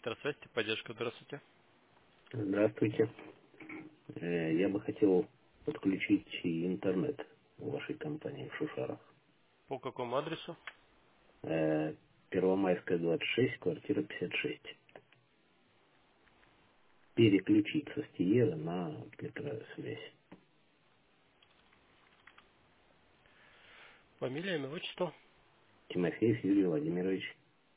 Электросвязь, поддержка, здравствуйте. Здравствуйте. Я бы хотел подключить интернет в вашей компании в Шушарах. По какому адресу? Первомайская, 26, квартира 56. Переключить со Стиера на электросвязь. Фамилия, имя, отчество? Тимофеев Юрий Владимирович.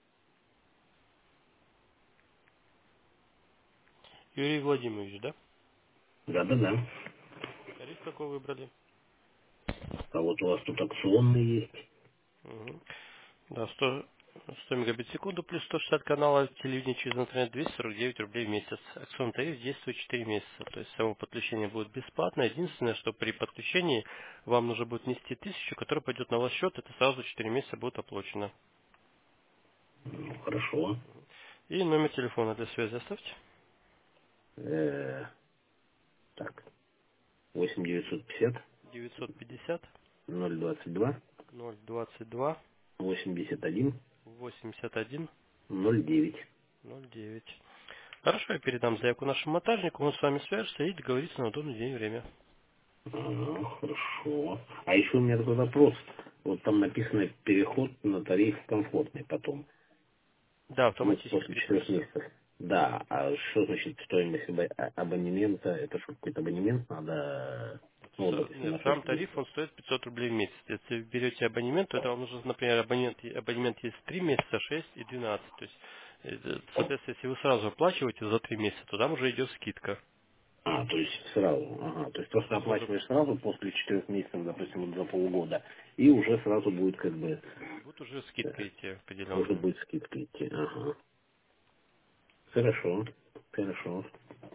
Юрий Владимирович, да? Да-да-да. Тариф какой выбрали? А вот у вас тут акционный есть. Мгм. Да, 100 мегабит в секунду плюс 160 каналов телевидения через интернет 249 рублей в месяц. Акционный тариф действует 4 месяца. То есть само подключение будет бесплатно. Единственное, что при подключении вам нужно будет внести 1000, который пойдет на ваш счет. Это сразу 4 месяца будет оплачено. Ну, хорошо. И номер телефона для связи оставьте. Э, так, 8950 950 022 022 81 81 09. 09. Хорошо, я передам заявку нашему монтажнику, он с вами свяжется и договорится на удобный день и время. Хорошо. А еще у меня такой вопрос. Вот там написано переход на тариф комфортный потом. Да, Ну, автоматически после 4 переключится. месяцев. Да, а что значит стоимость абонемента? Это что, какой-то абонемент надо, ну, вот, допустим, Нет, на сам 6 тариф, месяцев? он стоит 500 рублей в месяц. Если вы берете абонемент, то это вам нужно, например, абонемент есть 3 месяца, 6 и 12. То есть, соответственно, если вы сразу оплачиваете за 3 месяца, то там уже идет скидка. А, то есть сразу. Ага, то есть просто Сразу оплачиваешь сразу после 4 месяцев, допустим, вот за полгода, и уже сразу будет как бы, будет уже э, скидка идти уже определенная. будет скидка идти. Ага. Хорошо. Хорошо.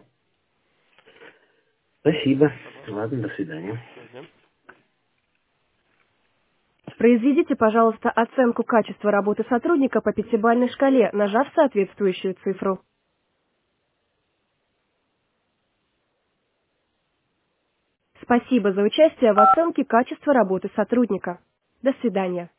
Спасибо. Пожалуйста, Ладно, до свидания. до связи. Произведите, пожалуйста, оценку качества работы сотрудника по пятибалльной шкале, нажав соответствующую цифру. Спасибо за участие в оценке качества работы сотрудника. До свидания.